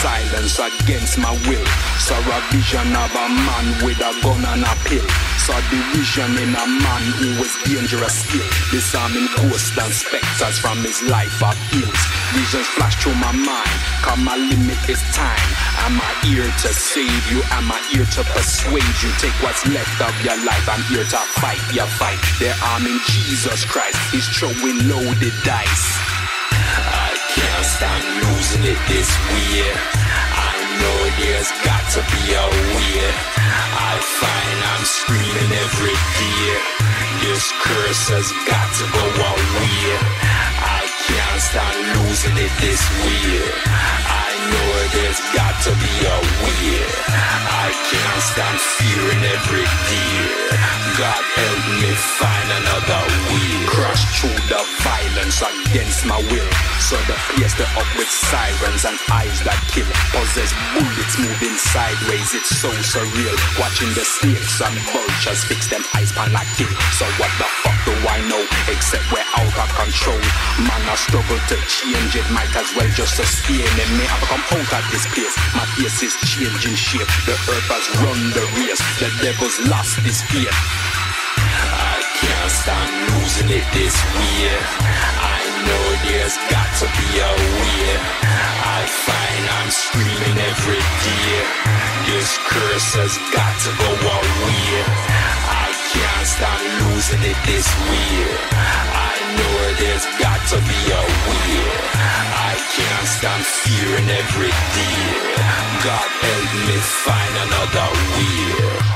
silence against my will. Saw a vision of a man with a gun and a pill. Saw the vision in a man who was dangerous still. Disarming ghosts and specters from his life appeals. Visions flash through my mind, cause my limit is time. Am I here to save you? Am I here to persuade you? Take what's left of your life, I'm here to fight your fight. Their arm in Jesus Christ is throwing loaded dice. I can't stand losing it this way. I know there's got to be a way. I find I'm screaming every day. This curse has got to go away. I can't stand losing it this way. I know there's got to be a way. I can't stand fearing every day. God help me find another way. Crash through the violence against my will. So the place they up with sirens and eyes that kill. Possess bullets moving sideways, it's so surreal. Watching the snakes and vultures fix them eyes pan like kill. So what the fuck do I know? Except we're out of control. Man, I struggle to change it, might as well just sustain it. May I come out of this place? My face is changing shape. The earth has run the race. The devil's lost his faith. I can't stand losing it this way. I know there's got to be a way. I find I'm screaming every day. This curse has got to go away. I can't stand losing it this way. I know there's got to be a way. I can't stand fearing every day. God help me find another way.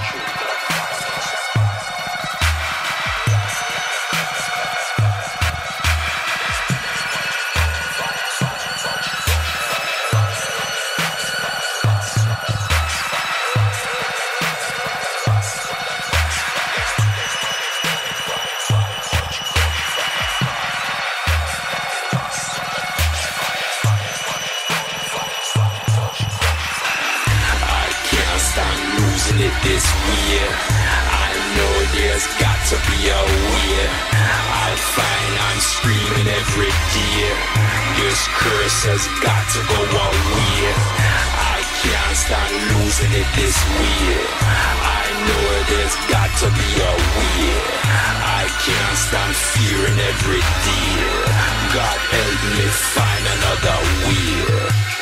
This way, I know there's got to be a way. I find I'm screaming every day. This curse has got to go away. I can't stand losing it this way. I know there's got to be a way. I can't stand fearing every day. God help me find another way.